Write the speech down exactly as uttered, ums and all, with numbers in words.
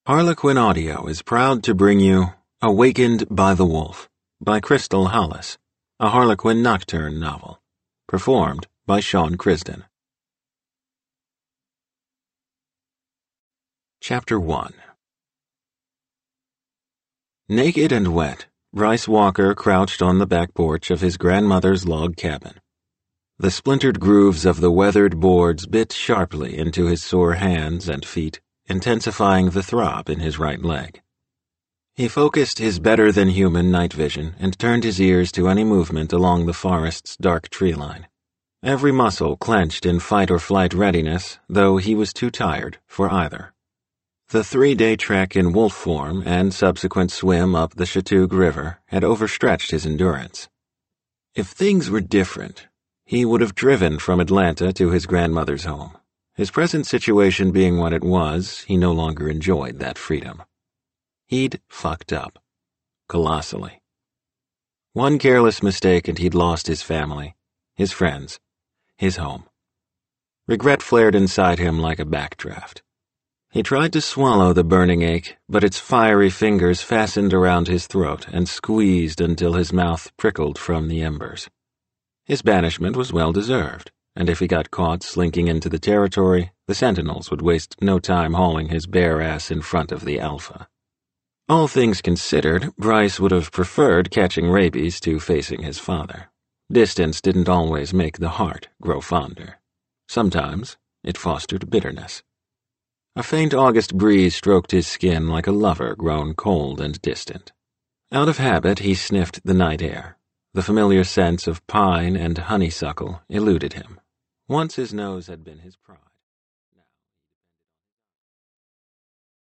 Harlequin Audio is proud to bring you Awakened by the Wolf by Crystal Hollis, a Harlequin Nocturne novel, performed by Sean Crisden. Chapter one. Naked and wet, Bryce Walker crouched on the back porch of his grandmother's log cabin. The splintered grooves of the weathered boards bit sharply into his sore hands and feet, intensifying the throb in his right leg. He focused his better-than-human night vision and turned his ears to any movement along the forest's dark tree line. Every muscle clenched in fight-or-flight readiness, though he was too tired for either. The three-day trek in wolf form and subsequent swim up the Chateaugue River had overstretched his endurance. If things were different, he would have driven from Atlanta to his grandmother's home. His present situation being what it was, he no longer enjoyed that freedom. He'd fucked up. Colossally. One careless mistake and he'd lost his family, his friends, his home. Regret flared inside him like a backdraft. He tried to swallow the burning ache, but its fiery fingers fastened around his throat and squeezed until his mouth prickled from the embers. His banishment was well-deserved, and if he got caught slinking into the territory, the sentinels would waste no time hauling his bare ass in front of the Alpha. All things considered, Bryce would have preferred catching rabies to facing his father. Distance didn't always make the heart grow fonder. Sometimes it fostered bitterness. A faint August breeze stroked his skin like a lover grown cold and distant. Out of habit, he sniffed the night air. The familiar scents of pine and honeysuckle eluded him. Once his nose had been his pride.